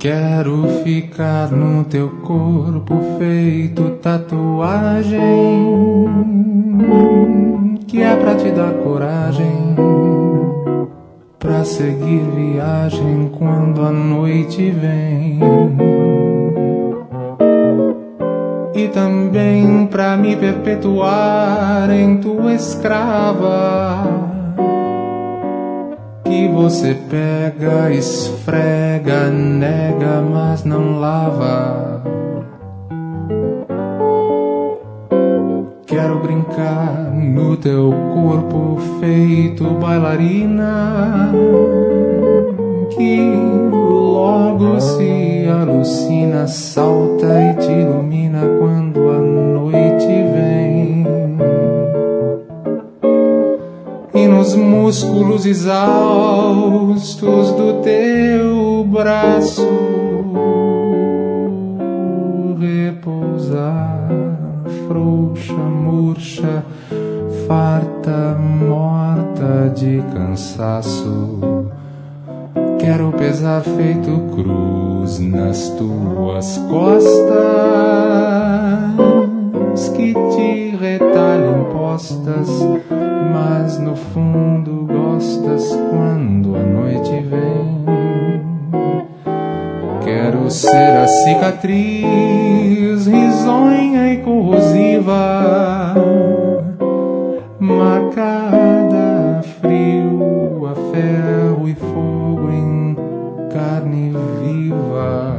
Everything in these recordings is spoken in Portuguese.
Quero ficar no teu corpo feito tatuagem, que é pra te dar coragem, pra seguir viagem quando a noite vem. E também pra me perpetuar em tua escrava, que você pega, esfrega, nega, mas não lava. Quero brincar no teu corpo feito bailarina, que logo se alucina, salta e te ilumina quando a noite vem. E nos músculos exaustos do teu braço repousar, frouxa, murcha, farta, morta de cansaço. Quero pesar feito cruz nas tuas costas, que te retalhem postas, mas no fundo gostas quando a noite vem. Quero ser a cicatriz risonha e corrosiva, marcada a frio, a ferro e fogo em carne viva.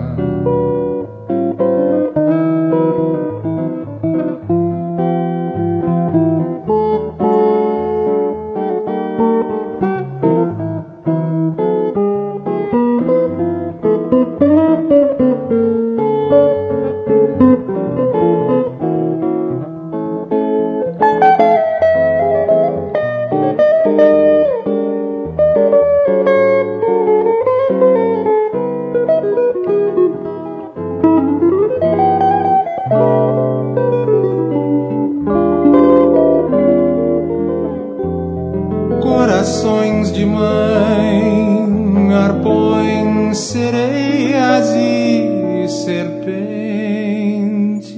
Corações de mãe, arpões, sereias e serpentes,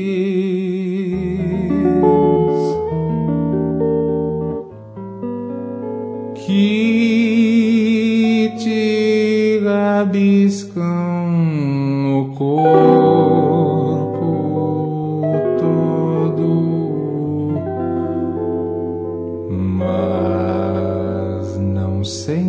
que te rabiscam o corpo todo, mas não sei